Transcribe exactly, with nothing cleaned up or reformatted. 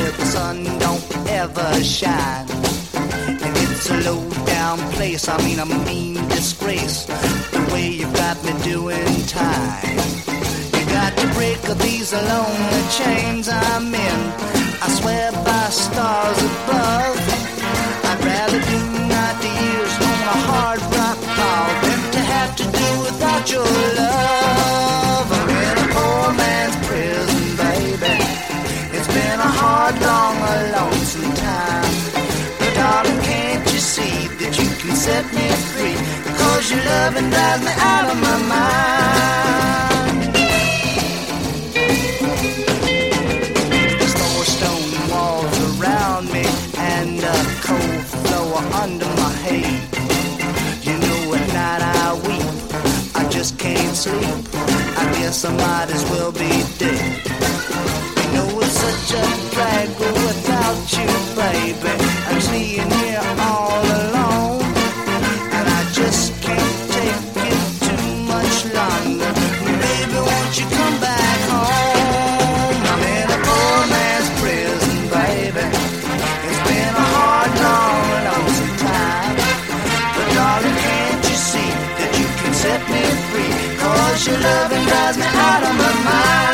where the sun don't ever shine. And it's a low down place, I mean a mean disgrace, the way you got me doing time. You got to break these lonely chains I'm in, I swear by stars above, I'd rather do ninety years on a hard rock pile than to have to do without your love. I'm in a poor man's prison, baby. It's been a hard, long, a lonesome time. But darling, can't you see that you can set me free? Cause your loving drives me out of my mind. There's four stone walls around me and a cold floor under my head. You know at night I weep, I just can't sleep. I guess I might as well be dead. You know it's such a drag without you, baby. I'm staying here all alone, and I just can't take it too much longer. Baby, won't you come back home? I'm in a poor man's prison, baby. It's been a hard, long, lonesome time. But darling, can't you see that you can set me free? Cause your loving drives me out of my mind.